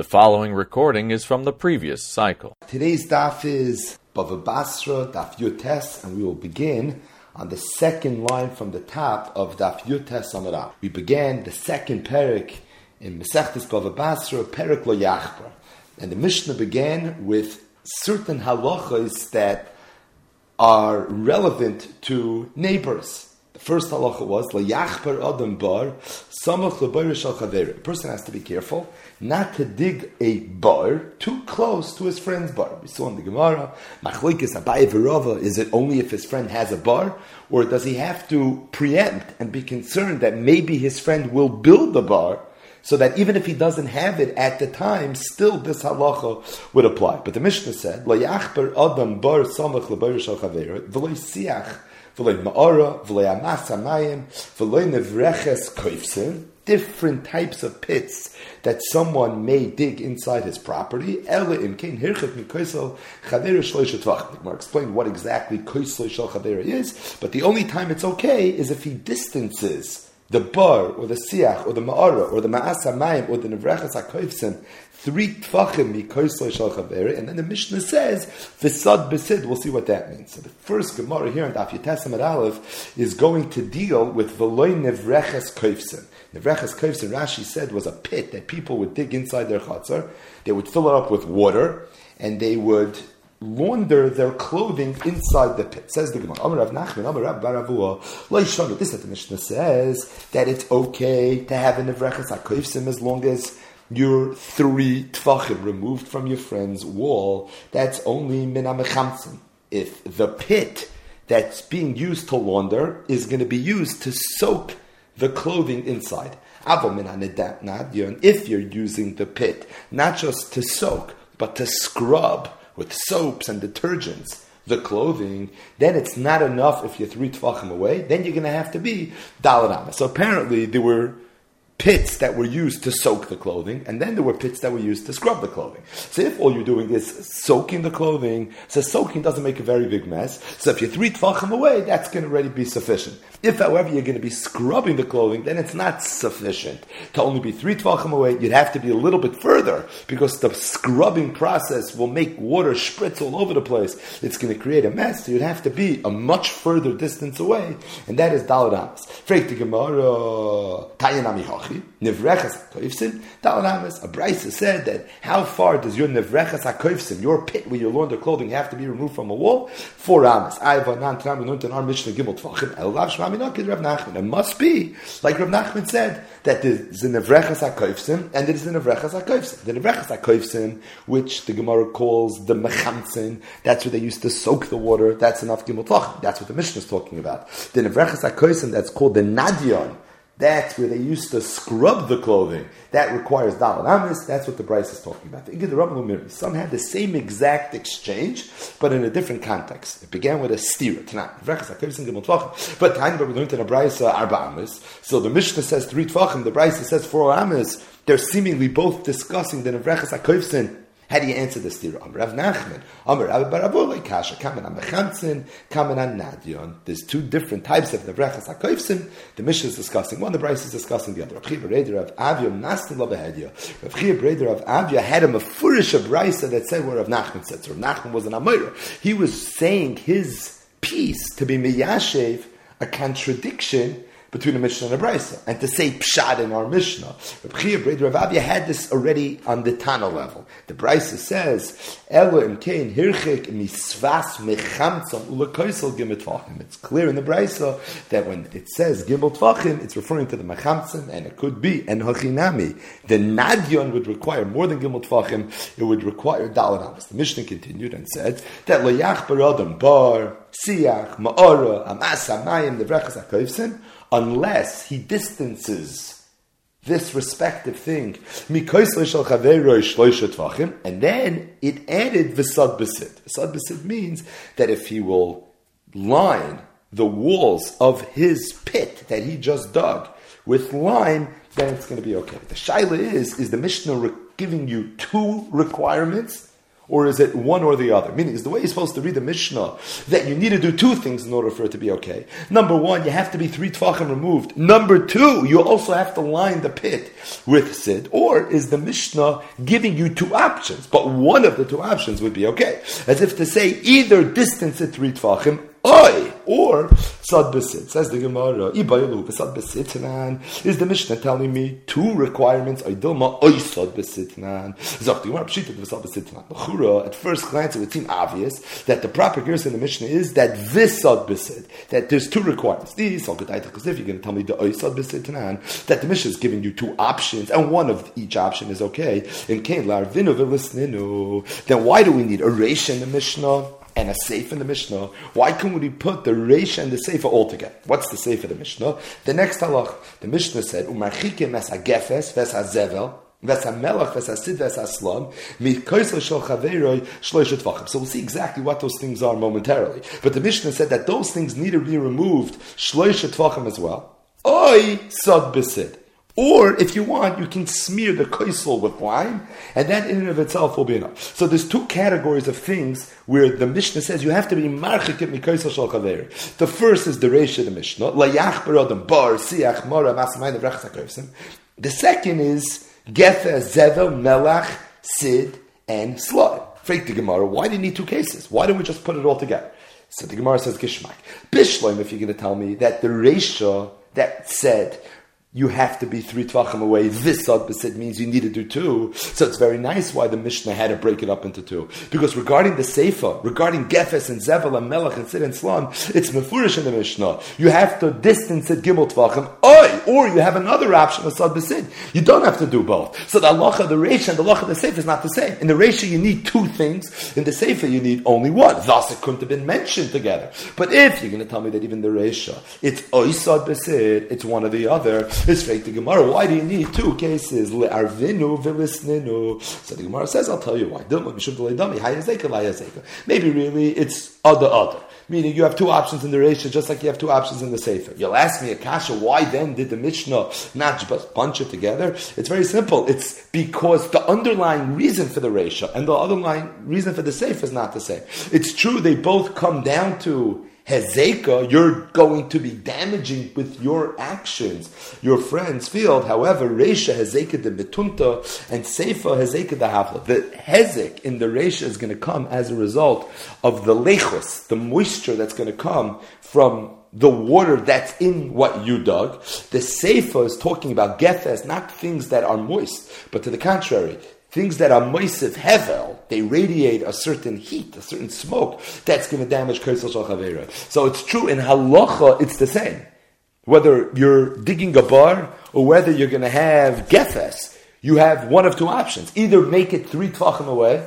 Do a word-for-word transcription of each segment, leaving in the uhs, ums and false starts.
following recording is from the previous cycle. Today's daf is Bava Basra, Daf Yutes, and we will begin on the second line from the top of Daf Yutes Amarav. We began the second parak in Masechtas Bava Basra, Parak Lo Yachbar. And the Mishnah began with certain halachas that are relevant to neighbors. The first halacha was Lo Yachbar Adam Bar, Samach L'Bayr Shal Chaver. A person has to be careful not to dig a bar too close to his friend's bar. We saw in the Gemara, Machlokes Abaye v'Rava, is it only if his friend has a bar, or does he have to preempt and be concerned that maybe his friend will build the bar, so that even if he doesn't have it at the time, still this halacha would apply? But the Mishnah said, Lo yachbar adam bar samach l'bayr shal chaver, v'lo siach, v'lo ma'ara, v'lo amas hamayim, v'lo nevreches koifsin, different types of pits that someone may dig inside his property. Ela imkein hirchik mi koisel chavera shloisha tvach. The Gemara explained what exactly koisel shal chavera is, but the only time it's okay is if he distances the bar, or the siach, or the ma'ara, or the ma'as hamayim, or the nevrechas hakoifsim, three tfachim mi koisel shal chavera, and then the Mishnah says v'sad b'sid. We'll see what that means. So the first Gemara here in Daf Yutes Amud Aleph is going to deal with v'loy nevrechas koifsim. Nevrechas koifsim, Rashi said, was a pit that people would dig inside their chatzar. They would fill it up with water, and they would launder their clothing inside the pit. Says the Gemara, Amar Rav Nachman, Amar Rav Bar Avuha, Lo Yishanu. This that the Mishnah says that it's okay to have a nevrechas hakoifsim as long as you're three tfachim removed from your friend's wall. That's only min hamechamtzin. If the pit that's being used to launder is going to be used to soak the clothing inside. If you're using the pit not just to soak, but to scrub with soaps and detergents the clothing, then it's not enough if you're three tfachim away. Then you're going to have to be daladama. So apparently there were pits that were used to soak the clothing, and then there were pits that were used to scrub the clothing. So if all you're doing is soaking the clothing, so soaking doesn't make a very big mess. So if you're three tfachim away, that's going to already be sufficient. If, however, you're going to be scrubbing the clothing, then it's not sufficient to only be three tfachim away. You'd have to be a little bit further, because the scrubbing process will make water spritz all over the place. It's going to create a mess, so you'd have to be a much further distance away, and that is daled amas. Frek the Gemara, Tayanami Hoch. Nevrechas hakoifsim, Dalanamis. A Brisa said that how far does your nevrechas hakoifsim, your pit where you launder clothing, have to be removed from a wall? Four amas. Ayvanan Tram learned in our Mishnah Gimel Tvachim. Elav Shmaminok is Rav Nachman. It must be like Rav Nachman said that there's the nevrechas hakoifsim and there's the nevrechas hakoifsim. The nevrechas hakoifsim, which the Gemara calls the mechamtzin, that's where they used to soak the water. That's enough Gimel Tvachim. That's what the Mishnah is talking about. The nevrechas hakoifsim, that's called the nadion. That's where they used to scrub the clothing. That requires dalad amis. That's what the Brisa is talking about. Some had the same exact exchange, but in a different context. It began with a stira. But time we learned in a Brisa arba amis. So the Mishnah says three tvachim. The Brisa says four amis. They're seemingly both discussing the nevrechas hakoifsin. How do you answer this stira? Amar Rav Nachman, Amar Rav Bar Avuha, Kasha, Kamen on Mechantzin, Kamen on Nadion. There's two different types of nevrechas hakoifsim. The Mishnah is discussing one, the Brisa is discussing the other. Rav Chia Breder of Avia, Nastin Lo Behedya. Rav Chia Breder of Avia had a mafurish of Brisa that said what Rav Nachman said. So Rav Nachman was an Amoira. He was saying his piece to be miyashev, a contradiction between the Mishnah and the Brisa, and to say pshat in our Mishnah. Rav Chia Breder Rav Avia had this already on the Tana level. The Brisa says, Elo imkein hirchik misvas mechamtzam ulakoisel gimel tvachim. It's clear in the Brisa that when it says gimel tvachim, it's referring to the mechamtzam, and it could be en hachinami. The nadion would require more than gimel tvachim; it would require dalad amas. The Mishnah continued and said that lo yachbar adam bar siach ma'ara amas hamayim nevrechas hakoifsim, unless he distances this respective thing, and then it added v'sad b'sid. V'sad b'sid means that if he will line the walls of his pit that he just dug with lime, then it's going to be okay. The shaila is, is the Mishnah re- giving you two requirements, Or is it one or the other? Meaning, is the way you're supposed to read the Mishnah that you need to do two things in order for it to be okay? Number one, you have to be three tefachim removed. Number two, you also have to line the pit with sid. Or is the Mishnah giving you two options, but one of the two options would be okay? As if to say, either distance it three tefachim, Oi, or sad besit. Says the Gemara, Ibayalu besad besitnan. Is the Mishnah telling me two requirements? Idilma oi sad besitnan. Zok the Gemara pshita besad besitnan. Bechura, at first glance, it would seem obvious that the proper girsa in the Mishnah is that this sad besit, that there's two requirements. These all good because if you're going to tell me the oi sad besitnan, that the Mishnah is giving you two options, and one of each option is okay. In kain lar vinu v'lisninu. Then why do we need a reisha in the Mishnah and a seif in the Mishnah? Why couldn't we put the reisha and the seif all together? What's the seif of the Mishnah? The next halach, the Mishnah said, "Umarchikim es hagefes ves hazevel ves hamelach ves hasid ves haslam mikoisel shel chaveroi shloishet tvachim." So we'll see exactly what those things are momentarily. But the Mishnah said that those things need to be removed shloishet tvachim as well. Oy sad besid. Or, if you want, you can smear the koisel with lime, and that in and of itself will be enough. So there's two categories of things where the Mishnah says you have to be marchikim mikoisel shel chaver. The first is the reisha of the Mishnah, layach berodem bar siach mora masamayne vrachas hakoysim. The second is gefa zevel melach sid and slime. Freit the Gemara, why do you need two cases? Why don't we just put it all together? So the Gemara says gishmak bishloim. If you're going to tell me that the reisha that said you have to be three tvachim away, this sad besid means you need to do two. So it's very nice why the Mishnah had to break it up into two. Because regarding the Seifa, regarding Gefes and Zevel and Melech and Sid and Slam, it's mefurish in the Mishnah. You have to distance it gimel tvachim, oi, or you have another option of sad besid. You don't have to do both. So the halacha, the reisha, and the halacha, the Seifa is not the same. In the reisha you need two things. In the Seifa you need only one. Thus it couldn't have been mentioned together. But if you're going to tell me that even the reisha, it's oi sad besid, it's one or the other. It's straight to Gemara. Why do you need two cases? Le'arvinu v'lisninu. So the Gemara says, I'll tell you why. Maybe really it's other other. Meaning you have two options in the reisha just like you have two options in the sefer. You'll ask me, Akasha, why then did the Mishnah not just bunch it together? It's very simple. It's because the underlying reason for the reisha and the underlying reason for the sefer is not the same. It's true they both come down to Hezeka, you're going to be damaging with your actions your friend's field. However, Reisha Hezeka de Betunta and Seifa Hezeka de Hafla. The Hezek in the Reisha is going to come as a result of the lechus, the moisture that's going to come from the water that's in what you dug. The Seifa is talking about Gefes, not things that are moist, but to the contrary, things that are moisiv hevel, they radiate a certain heat, a certain smoke, that's going to damage Kersel Shal Chavera. So it's true, in halacha, it's the same. Whether you're digging a bar, or whether you're going to have gefes, you have one of two options. Either make it three tvachim away,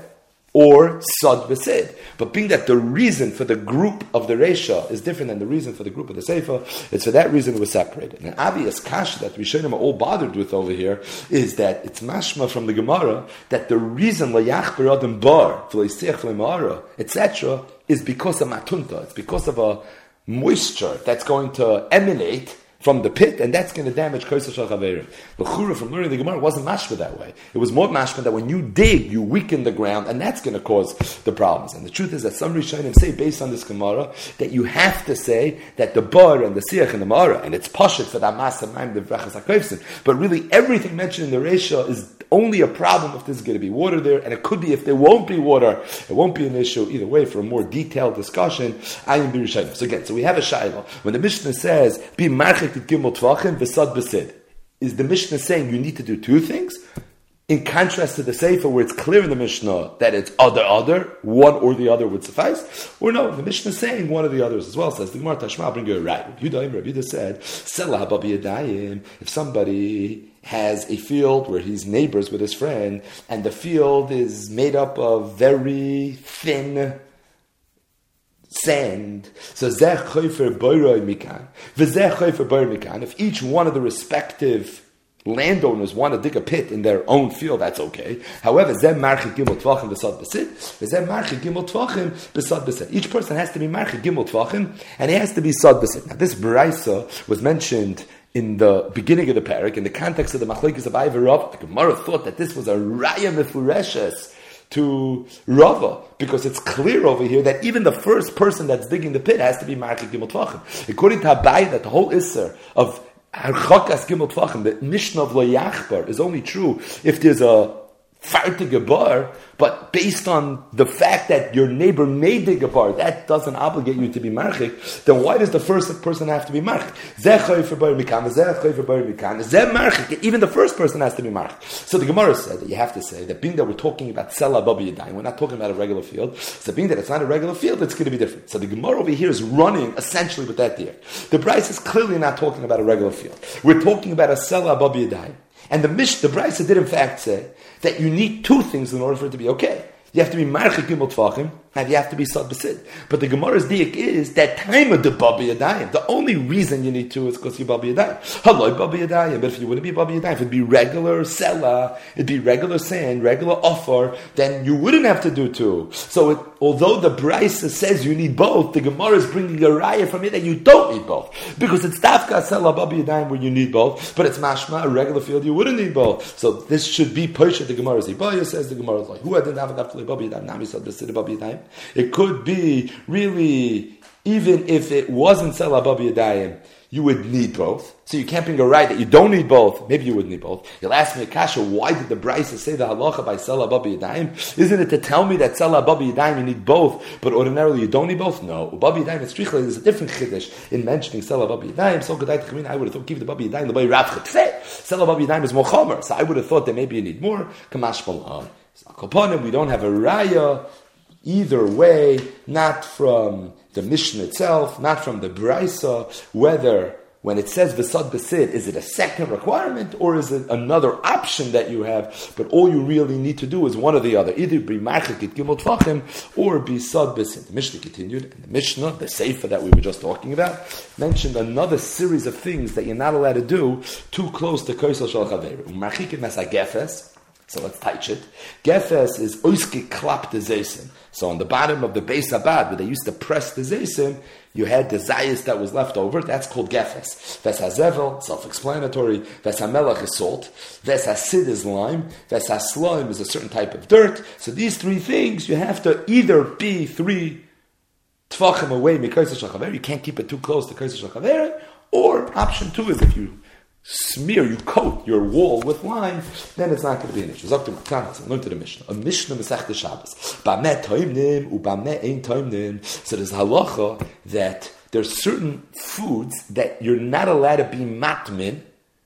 or sad besid. But being that the reason for the group of the reisha is different than the reason for the group of the seifa, it's for that reason it was separated. And the obvious kasha that we Rishonim are all bothered with over here is that it's mashma from the Gemara that the reason layach berodem bar, v'leisiach v'lemara, et cetera, is because of matunta. It's because of a moisture that's going to emanate from the pit, and that's going to damage Kosesh HaChaverim. The Chura from learning the Gemara wasn't mashma that way. It was more mashma that when you dig, you weaken the ground, and that's going to cause the problems. And the truth is that some Rishonim say, based on this Gemara, that you have to say that the bar and the siach and the mara, and it's pashut for the amas and the vrachas hakoyfsin, but really everything mentioned in the Reisha is only a problem if there's going to be water there, and it could be if there won't be water, it won't be an issue either way. For a more detailed discussion, ayin b'Rishonim. So again, so we have a shayla. When the Mishnah says, be marchik gimel tvachim v'sad besid, is the Mishnah saying you need to do two things? In contrast to the Sefer, where it's clear in the Mishnah that it's other, other, one or the other would suffice? Or no, the Mishnah is saying one of the others as well. Says the Gemara Tashma, bring you right. Yudaim, Rabbi Yehuda said, Selah hababi yadayim, if somebody has a field where he's neighbors with his friend, and the field is made up of very thin sand. So zeh chofer boiroi mikan, v'zeh chofer boiroi mikan. If each one of the respective landowners want to dig a pit in their own field, that's okay. However, zeh marchi gimel tvachim b'sad besid, v'zeh marchi gimel tvachim b'sad besid. Each person has to be marchi gimel tvachim, and he has to be sad besid. Now, this b'raisa was mentioned in the beginning of the parak, in the context of the machlokes of Avi Rav. The Gemara thought that this was a raya mefureshes to Rava, because it's clear over here that even the first person that's digging the pit has to be Marchik Gimel Tvachim. According to Abai, that the whole Isser of Harchakas Gimel Tvachim, the Mishnah of Lo Yachbar, is only true if there's a fartige bar, but based on the fact that your neighbor may dig a bar, that doesn't obligate you to be marchik, then why does the first person have to be marchik? Even the first person has to be marchik. So the Gemara said that you have to say that being that we're talking about Sela Babi Yadayim, we're not talking about a regular field, so being that it's not a regular field, it's going to be different. So the Gemara over here is running essentially with that there. The Bryce is clearly not talking about a regular field. We're talking about a Sela Babi Yadayim. And the Mish, the Brisa did in fact say that you need two things in order for it to be okay. You have to be Marchik Gimel Tvachim, and you have to be Sad B'Sid. But the Gemara's diak is that time of the Babi Yadayim. The only reason you need two is because you're Babi Yadayim. Haloi Babi Yadayim. But if you wouldn't be Babi Yadayim, if it'd be regular Sela, it'd be regular sand, regular offer, then you wouldn't have to do two. So it, although the Brisa says you need both, the Gemara is bringing a raya from it that you don't need both. Because it's Tafka Sela Babi Yadayim where you need both, but it's Mashma, a regular field, you wouldn't need both. So this should be Poshet, the Gemara. Zibaya says the Gemara is like, who hadn't have enough Babi Yadayim? Nami Sad B'Sid Babi Yadayim. It could be really, even if it wasn't Sela Babi Yadayim, you would need both. So you can't bring a right that you don't need both. Maybe you would need both. You'll ask me, Akasha, why did the Brisa say the halacha by Sela Babi Yadayim? Isn't it to tell me that Sela Babi Yadayim you need both, but ordinarily you don't need both? No. Babi Yadayim is strichla. There's a different chiddush in mentioning Sela Babi Yadayim. So I would have thought, give the Babi Yadayim the way Rav Chetfeh. Sela Babi Yadayim is more chomer. So I would have thought that maybe you need more. Kamash Balan. We don't have a raya. Either way, not from the Mishnah itself, not from the Brisa, whether when it says V'sad B'Sid, is it a second requirement or is it another option that you have? But all you really need to do is one or the other. Either be Marchik et Gimel Tvachim or be Sad B'Sid. The Mishnah continued, and the Mishnah, the Sefer that we were just talking about, mentioned another series of things that you're not allowed to do too close to Koisel Shal Chaver. Marchik et Masa Gefes. So let's touch it. Gefes is oiske klap de zesim. So on the bottom of the Beis Abad, where they used to press the zesim, you had the zayis that was left over. That's called gefes. Ves hazevel, self-explanatory. Ves hamelach is salt. Ves hasid is lime. Ves hasloim is a certain type of dirt. So these three things, you have to either be three tfachim away mikaysa shachaver. You can't keep it too close to kaysa shachaver. Or option two is if you smear, you coat your wall with lime, then it's not going to be an issue. Zaktu Matanas, learn to the Mishnah. A Mishnah Masechta Shabbos. Bameh toimnim ubameh ein toimnim. So there's halacha that there's certain foods that you're not allowed to be matmin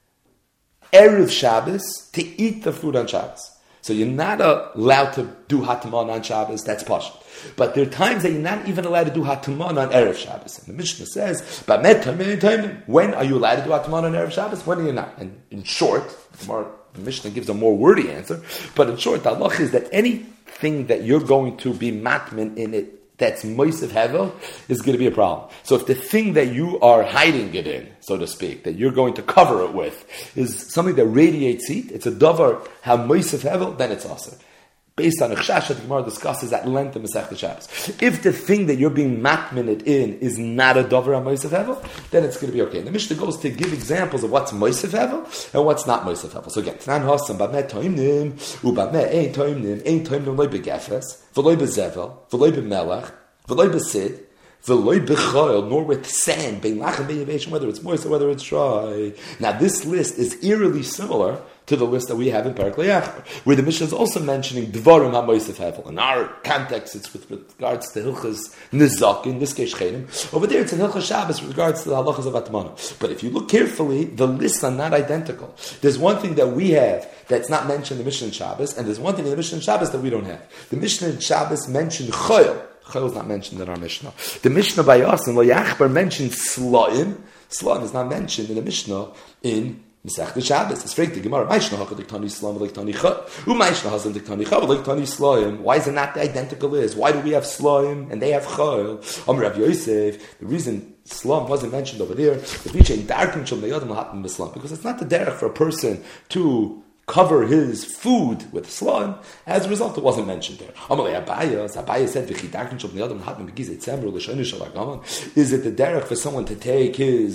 erev Shabbos to eat the food on Shabbos. So you're not allowed to do hataman on Shabbos. That's pashut. But there are times that you're not even allowed to do hataman on erev Shabbos. And the Mishnah says, when are you allowed to do hataman on erev Shabbos? When are you not? And in short, the, more, the Mishnah gives a more wordy answer. But in short, the halach is that anything that you're going to be matmin in it that's moisev hevel is going to be a problem. So if the thing that you are hiding it in, so to speak, that you're going to cover it with, is something that radiates heat, it's a davar ha moisev hevel, then it's also. Based on a chashash that the Gemara discusses at length in Masechta Shabbos. If the thing that you're being matmined in is not a davar moisef hevel, then it's going to be okay. And the Mishnah goes to give examples of what's moisef hevel and what's not moisef hevel. So again, Tanan Hasan b'meh toimnim u'b'meh ein toimnim ein toimnim loy begefes v'loy bezevel v'loy b'melach v'loy besid v'loy b'choil, nor with sand bein lachem be'yaveshim, whether it's moist or whether it's dry. Now this list is eerily similar to the list that we have in Parak Le'achbar, where the Mishnah is also mentioning Dvarim HaMoisef Hevel. In our context, it's with regards to Hilchas Nizak, in this case Chenim. Over there, it's in Hilchas Shabbos with regards to the halachas of Atmana. But if you look carefully, the lists are not identical. There's one thing that we have that's not mentioned in the Mishnah in Shabbos, and there's one thing in the Mishnah in Shabbos that we don't have. The Mishnah in Shabbos mentioned Choyel. Choyel is not mentioned in our Mishnah. The Mishnah by us in Le'achbar mentioned Slaim. Slaim is not mentioned in the Mishnah in Masechta Shabbos. It's freak the Gemara. Ma'ishna haka diktani slam v'liktani cha. U'ma'ishna hazan diktani cha v'liktani slaim. Why is it not the identical is? Why do we have slaim and they have chayil? Amr Rav Yosef. The reason slam wasn't mentioned over there, the bicha in darkin shel neyadim lahatim b'slam, because it's not the derech for a person to cover his food with slime. As a result, it wasn't mentioned there. Amalei Abaya, Abaya said, is it the derech for someone to take his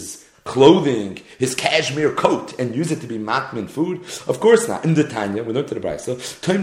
clothing, his cashmere coat, and use it to be matmin food? Of course not. In the Tanya, we learned to the Brisa,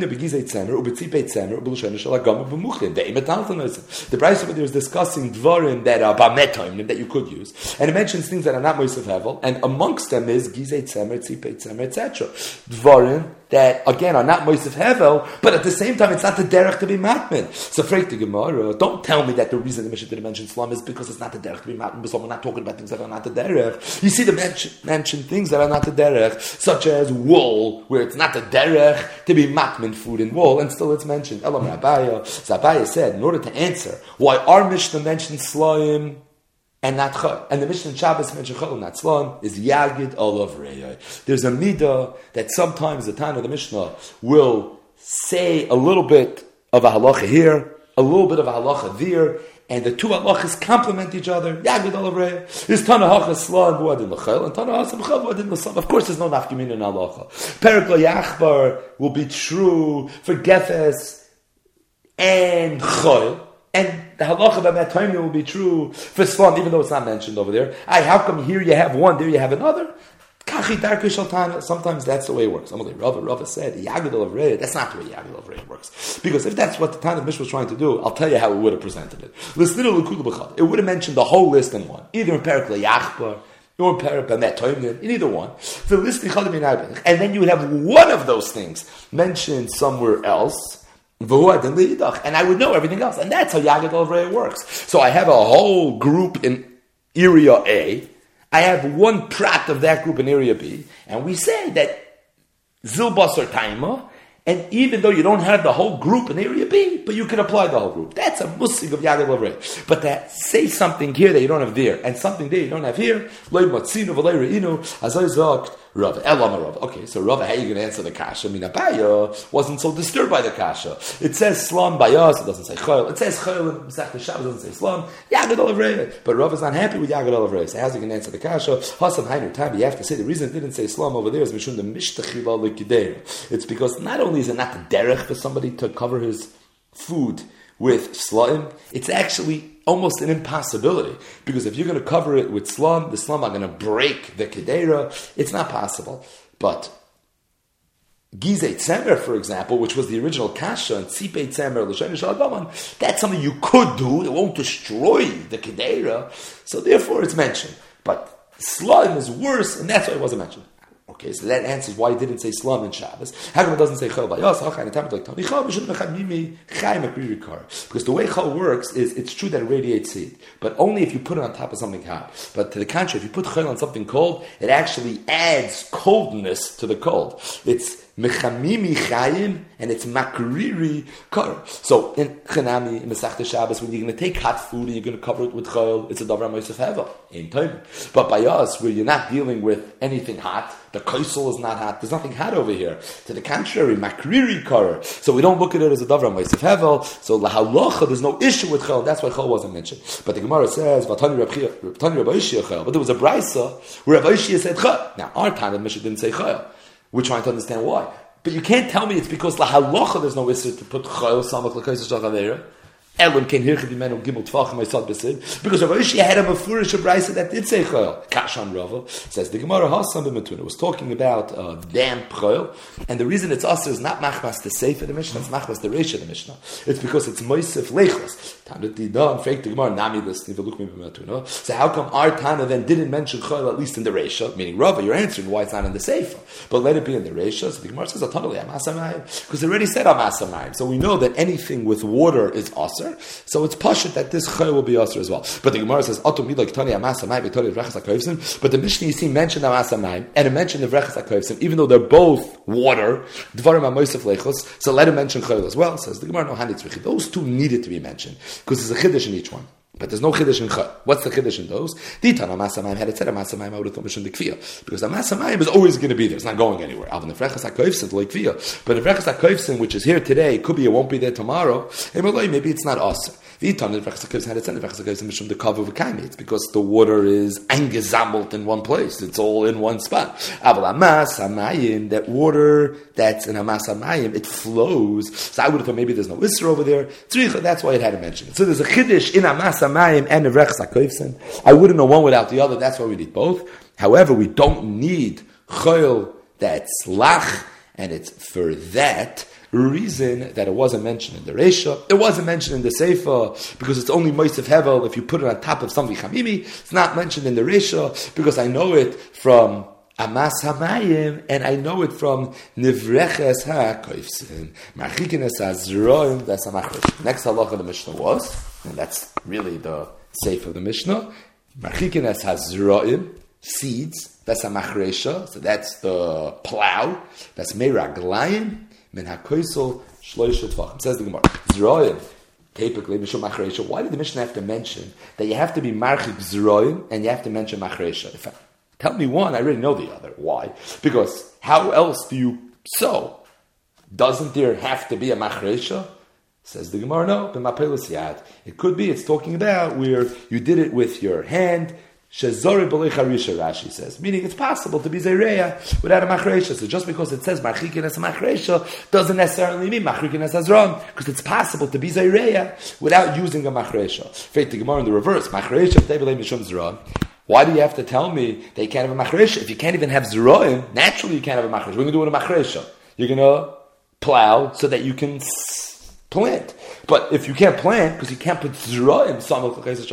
the Brisa over there is discussing dvarim that are bametoim, that you could use. And it mentions things that are not Moisef Hevel, and amongst them is gizei tzemer, tzipei tzemer, et cetera. Dvarim that, again, are not Moisef Hevel, but at the same time, it's not the derech to be matmin. So, freak the Gemara, don't tell me that the reason the Mishnah didn't mention Slum is because it's not the derech to be matmin, because we're not talking about things that are not the derech. You see the mention, mention things that are not the derech, such as wool, where it's not the derech to be matmin food in wool, and still it's mentioned. Elam Rabaya, Zabaya said, in order to answer why our Mishnah mentioned Slaim and not Chol, and the Mishnah in Shabbos mentioned Chol, not Slum, is Yagid Olav Reyai. There's a midah that sometimes the Tana of the Mishnah will say a little bit of a halacha here, a little bit of a halacha there, and the two halachas complement each other. Yagid Olav Reyai. There's Tana Hacha Slum, Buadin L'Chol, and Tana Hacha L'Chol, Buadin L'Slum. Of course, there's no nafkamin in halacha. Perik Lo Yachbar will be true for Gefes and Chol. And the halacha about Matayim will be true for Slum, even though it's not mentioned over there. I, how come here you have one, there you have another? Sometimes that's the way it works. Rava, Rava said, Yagid Olav Reyai, that's not the way Yagid Olav Reyai works. Because if that's what the Tana Mishnah was trying to do, I'll tell you how it would have presented it. It would have mentioned the whole list in one. Either in Perik L'Yachbar, or in Perik Matayim, in either one. And then you would have one of those things mentioned somewhere else, and I would know everything else. And that's how Yagid Olav Reyai works. So I have a whole group in area A. I have one prat of that group in area B. And we say that Zilbas or Taima, and even though you don't have the whole group in area B, but you can apply the whole group. That's a musig of Yagid Olav Reyai. But to say something here that you don't have there, and something there you don't have here, Rav, Elam Rav. Okay, so Rav, how are you going to answer the kasha? I mean, Abaya wasn't so disturbed by the kasha. It says Slum Bayas, it doesn't say Chayil. It says Chayil in Masechta Shabbos, it doesn't say Slum. Yagid Olav Reyai. But Rav is not happy with Yagid Olav Reyai. So how's he going to answer the kasha? Hasam Hainu Tabi, you have to say the reason it didn't say Slum over there is Mishum the Mishtachila L'Kideir. It's because not only is it not the derech for somebody to cover his food with slum, it's actually almost an impossibility. Because if you're going to cover it with slum, the slum are going to break the kedera. It's not possible. But Gizei Tzemer, for example, which was the original kasha, and Tzipei Tzemer, L'Shen Shal, that's something you could do. It won't destroy the kedera. So therefore it's mentioned. But slum is worse, and that's why it wasn't mentioned. Okay, so that answers why he didn't say Slum in Shabbos. How come it doesn't say Chol Bayos? Because the way Chol works is, it's true that it radiates heat, but only if you put it on top of something hot. But to the contrary, if you put Chol on something cold, it actually adds coldness to the cold. It's Mechamimi Chayim, and it's Makriri Kar. So in Chanami, in Masechta Shabbos, when you're going to take hot food and you're going to cover it with Chol, it's a Davar Moisef Hevel, in time. But by us, where you're not dealing with anything hot, the kaisel is not hot, there's nothing hot over here. To the contrary, Makriri Kar. So we don't look at it as a Davar Moisef Hevel. So Lahalocha, there's no issue with Chol. That's why Chol wasn't mentioned. But the Gemara says, Vatani Rabbi Ishia Chol. But there was a Brisa where Rabbi Ishia said Chol. Now, our Tana Mishnah didn't say Chol. We're trying to understand why. But you can't tell me it's because la halacha there's no issue to put chayil samach l'kaisus shachavera. Elam ken hirchid imenu gimel tfachim aysad besid. Because Rav Oshia had a mafurish of brayso that did say chayil. Kashan Rava says the Gemara hasam b'metun. It was talking about uh, damp chayil, and the reason it's us is not machmas the seif of the Mishnah, it's machmas the reish of the Mishnah. It's because it's moisef lechos. Tanut dida and fake the Gemara nami this niveluk mi b'metun. So how come our Tana then didn't mention chayil at least in the reisha? Meaning Rava, you're answering why it's not in the seif, but let it be in the reisha. So the Gemara says atanali amasamayim because it already said amasamayim. So we know that anything with water is aser. So it's pashut that this chay will be aser as well. But the Gemara says, "Atum like tani amasamayim, tani vrechas hakoyvsim." But the Mishnah you see mentioned amasamayim and it mentioned the vrechas hakoyvsim, even though they're both water. Dvarim amoisef lechos. So let it mention chay as well. Says the Gemara, no hani tzrichi. Those two needed to be mentioned because there's a chiddush in each one. But there's no chiddush in chay. What's the chiddush in those? Ditan amasamayim had it said amasamayim, I would have thought mentioned the kfiyah because amasamayim is always going to be there. It's not going anywhere. Alvin the vrechas hakoyvsim like kfiyah. But the vrechas hakoyvsim, which is here today, could be it won't be there tomorrow. Maybe it's not aser. It's because the water is angesammelt in one place. It's all in one spot. That water that's in Hamas Hamayim, it flows. So I would have thought maybe there's no Isra over there. That's why it had to mention it. So there's a Chiddush in Hamas Hamayim and Nevrechas HaKoifsen. I wouldn't know one without the other. That's why we need both. However, we don't need Chol that's Lach, and it's for that reason that it wasn't mentioned in the Reisha. It wasn't mentioned in the Seifa because it's only Moisef Hevel if you put it on top of something Chamimi. It's not mentioned in the Reisha because I know it from Amas Hamayim and I know it from Nivreches HaKoifsin. Marchikenes HaZroim, that's HaMachresh. Next halacha of the Mishnah was, and that's really the Seifa of the Mishnah, Marchikenes HaZroim, seeds, that's HaMachresha, so that's the plow, that's Meiraglayim, Min hakoisel shloisha tvachim. Says the Gemara. Zroim, typically mishum machresha. Why did the Mishnah have to mention that you have to be marchik zroim and you have to mention machresha? If I, tell me one, I already know the other. Why? Because how else do you sow? Doesn't there have to be a machresha? Says the Gemara. No, b'mapelis yad. It could be. It's talking about where you did it with your hand. Shezori b'lei charisha, Rashi says, meaning it's possible to be zeireya without a machresha. So just because it says marchikin as a machresha doesn't necessarily mean marchikin as azram, because it's possible to be zeireya without using a machresha. Faith the Gemara in the reverse, machresha tebelei mishum zram. Why do you have to tell me that you can't have a machresha? If you can't even have zroim, naturally you can't have a machresha. We're going to do it with a machresha. You're going to plow so that you can plant. But if you can't plant, because you can't put zroim, so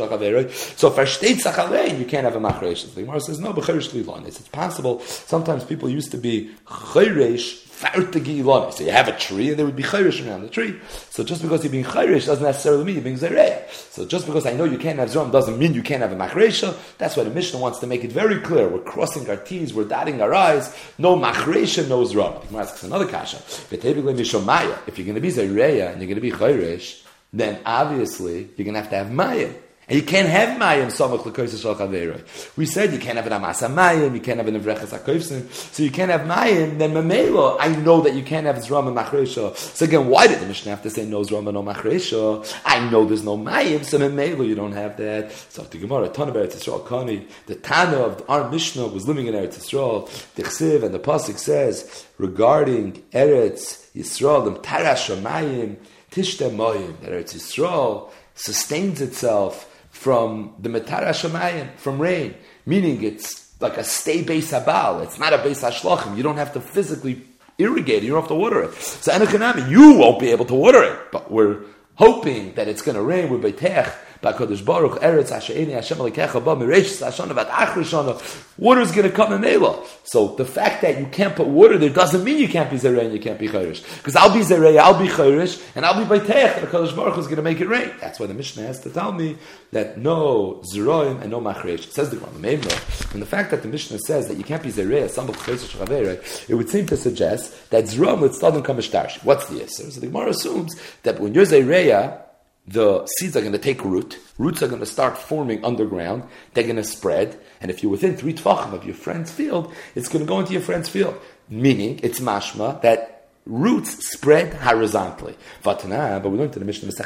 for state sachalein, you can't have a machresh. The Gemara says, no, b'cherish lilonis. It's possible, sometimes people used to be cheresh, fartegi ilonis. So you have a tree, and there would be cheresh around the tree. So just because you're being cheresh doesn't necessarily mean you're being zereya. So just because I know you can't have zroim doesn't mean you can't have a machresha. That's why the Mishnah wants to make it very clear. We're crossing our T's, we're dotting our I's. No machresha, no zroim. The Gemara asks another kasha. If you're going to be zereya and you're going to be cheresh, then obviously you're going to have to have mayim. And you can't have mayim samach l'koyses shal chaveroi. We said you can't have an amasa mayim, you can't have an evreches hakoifsin, so you can't have mayim, then memelo, I know that you can't have zram and machresha. So again, why did the Mishnah have to say no zram and no machresha? I know there's no mayim, so memelo you don't have that. So the Gemara, Tana Eretz Yisrael Kani, the Tana of our Mishnah was living in Eretz Yisrael, the Chsiv and the Pasuk says, regarding Eretz Yisrael, the Tarash Mayim, Tishta Moyim, that Eretz Yisrael sustains itself from the Metara Shamayim, from rain, meaning it's like a stay beis habal. It's not a beis hashlachim. You don't have to physically irrigate it. You don't have to water it. So Enochanami, you won't be able to water it, but we're hoping that it's going to rain with Beitech. B'Kodesh Baruch Eretz Hasheini Hashem Alikecha Ba Mireishis Hashana Vat Achrishana. Water is going to come in Eila. So the fact that you can't put water there doesn't mean you can't be Zerei and you can't be Chayrish. Because I'll be Zerei, I'll be Chayrish, and I'll be Beitech, and the Kodesh Baruch is going to make it rain. That's why the Mishnah has to tell me that no Zeroim and no Machresh. It says the Gemara, and the fact that the Mishnah says that you can't be Zerei, Sambal Chayrish Chavere, it would seem to suggest that Zeroim would still come Mishtarsh. What's the answer? So the Gemara assumes that when you're Zerei, the seeds are going to take root. Roots are going to start forming underground. They're going to spread. And if you're within three tvachim of your friend's field, it's going to go into your friend's field. Meaning, it's mashma that roots spread horizontally. But we learned in the Mishnah,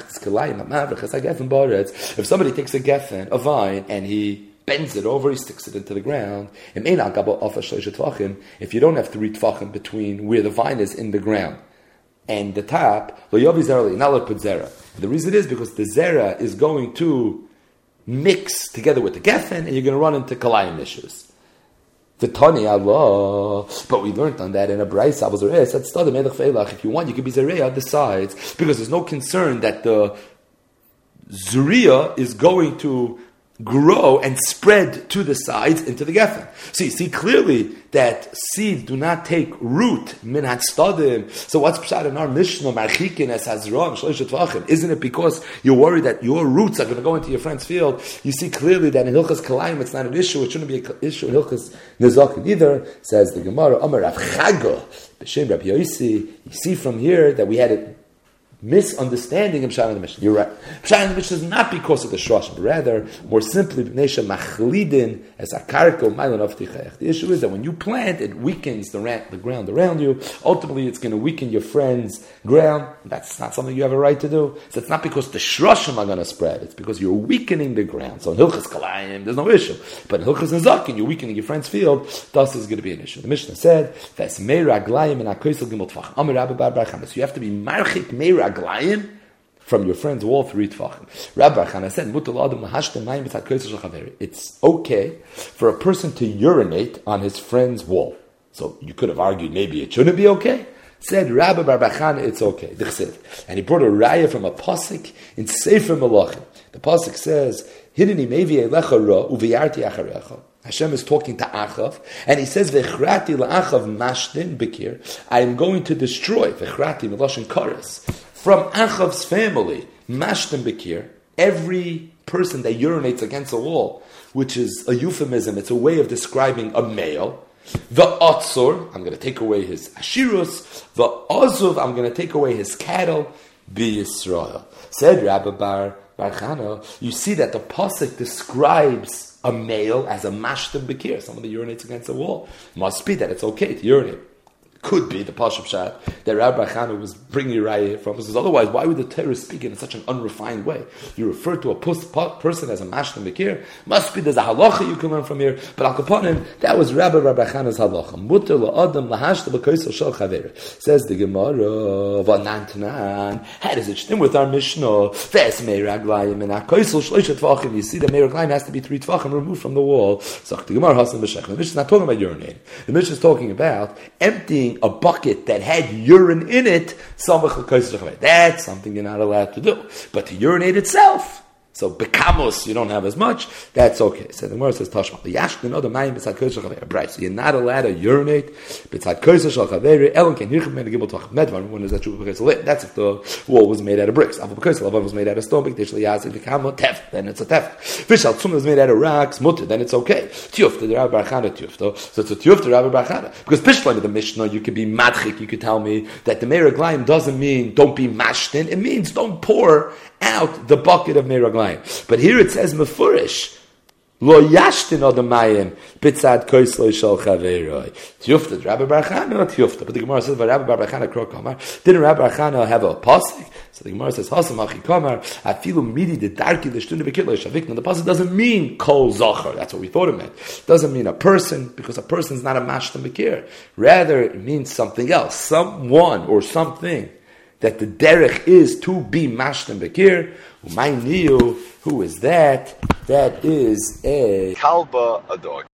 if somebody takes a geffen, a vine, and he bends it over, he sticks it into the ground, if you don't have three tvachim between where the vine is in the ground and the top, you're not allowed to put zera. The reason is because the zera is going to mix together with the geffen, and you're going to run into kalayim issues. The Tani Allah, but we learned on that in a brayso. If you want, you can be zerei on the sides, because there's no concern that the zuriya is going to grow and spread to the sides into the geffen. So you see clearly that seeds do not take root min hatstadim. So what's pshat in our Mishnah? Marchikin es hazram shlosh tvachim. Isn't it because you're worried that your roots are going to go into your friend's field? You see clearly that in Hilchas Kalayim it's not an issue. It shouldn't be an issue in Hilchas Nezakim either. Says the Gemara, Amar Rav Chaga b'shem Rabbi Yosi. You see from here that we had it misunderstanding of Pshat in the Mishnah. You're right. Pshat in the Mishnah is not because of the Shrosh, but rather, more simply, B'neisha Machlidin as a karko Mailan of Tichayach. The issue is that when you plant, it weakens the, ra- the ground around you. Ultimately, it's going to weaken your friend's ground. That's not something you have a right to do. So it's not because the Shroshim are going to spread. It's because you're weakening the ground. So in Hilchas Kalayim, there's no issue. But in Hilchas Nezakin, you're weakening your friend's field, thus is going to be an issue. The Mishnah said, Ves Meira Glayim and Akoisel Gimel Tvachim. Amir Rabbi Bar Bar Chana. So you have to be Marchik Meira Glayim from your friend's wall three Tvachim. Rabbi Bar Chana said, Mutal Adam Mahashtem Mayim B'tzad Koisel Shel Chaveri. It's okay for a person to urinate on his friend's wall. So you could have argued maybe it shouldn't be okay. Said Rabbi Bar Bar Chana, it's okay. And he brought a raya from a pasuk in Sefer Melachim. The pasuk says, Hidini mevi elecha ra uviyarti acharecha. Hashem is talking to Achav, and he says, V'chrati la'achav mashtin b'kir. I am going to destroy, V'chrati meloshin kares, from Achav's family, mashtin b'kir, every person that urinates against a wall, which is a euphemism, it's a way of describing a male. The Otzor, I'm going to take away his Ashirus. The Ozuv, I'm going to take away his cattle. Be Yisrael. Said Rabbi Bar Bar Chana, you see that the pasuk describes a male as a mashtem bekir, someone that urinates against a wall. Must be that it's okay to urinate. Could be the Pashup Shat that Rabbi Chana was bringing Raya from. Because otherwise, why would the Torah speak in such an unrefined way? You refer to a pus, person as a mashtem bekir. Must be there's a halacha you can learn from here. But al kaponim, that was Rabbi Rabbi Chana's halacha. Mutter la'adam lahashta b'koisel shel chaver. Says the Gemara, v'nantanan. How does it stem with our Mishnah? Ves meiraglayim and akoisel shloisha tvachim. You see, the meiraglayim has to be three tvachim removed from the wall. So the Gemara hasan b'shech. The Mishnah is not talking about urinating. The Mishnah is talking about emptying a bucket that had urine in it. That's something you're not allowed to do. But to urinate itself, so bekamos, you don't have as much, that's okay. So the Gemara says, Tashma, yashkin other mayim b'tzad kodesh shel chaver. So you're not allowed to urinate b'tzad kodesh shel chaver. Elon ken yirchem men gimel tach medvar. When is that true? That's if the wall was made out of bricks. Aval b'kodesh lavan was made out of stone. B'kdesh liyazik bekamo tef. Then it's a tef. Vishal tzum was made out of rocks. Mutter. Then it's okay. Tiyufta the Rabbi Bar Chana tiyufta. So it's a tiyufta Rabbi Bar Chana. Because bishlam of the Mishnah, you could be madchik. You could tell me that the meiraglayim doesn't mean don't be mashtin. It means don't pour out the bucket of meiraglayim. But here it says mefurish lo yashtin odamayim bitzad koislo shel chaveroi. Tiyufta Rabbi Bar Chana, not tiyufta. But the Gemara says, "Rabbi Bar Chana krok kamar." Didn't Rabbi Bar Chana have a pasuk? So the Gemara says, "Hasam achi kamar afilu midi de darki l'shtunde bekitlo shavik." Now the pasuk doesn't mean kol zachar. That's what we thought it meant. It doesn't mean a person, because a person is not a mashtam bekir. Rather, it means something else, someone or something that the derech is to be mashtam bekir. Umay niyu, who is that? That is a kalba, a dog.